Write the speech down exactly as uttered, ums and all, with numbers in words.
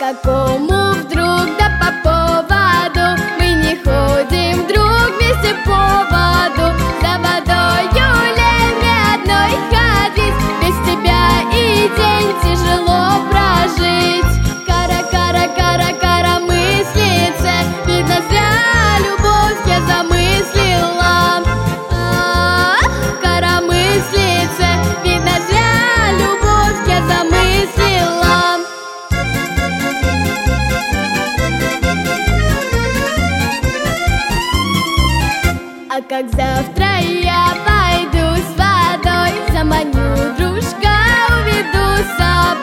какому вдруг да по поводу мы не ходим друг вместе по воду? За водою лень ни одной ходить, без тебя и день тяжело прожить. Кара, кара, кара, кара мыслице, видно зря любовь я замыслила. А, кара мыслице, видно зря любовь я замыслила. А как завтра я пойду с водой, заманю дружка, уведу с собой.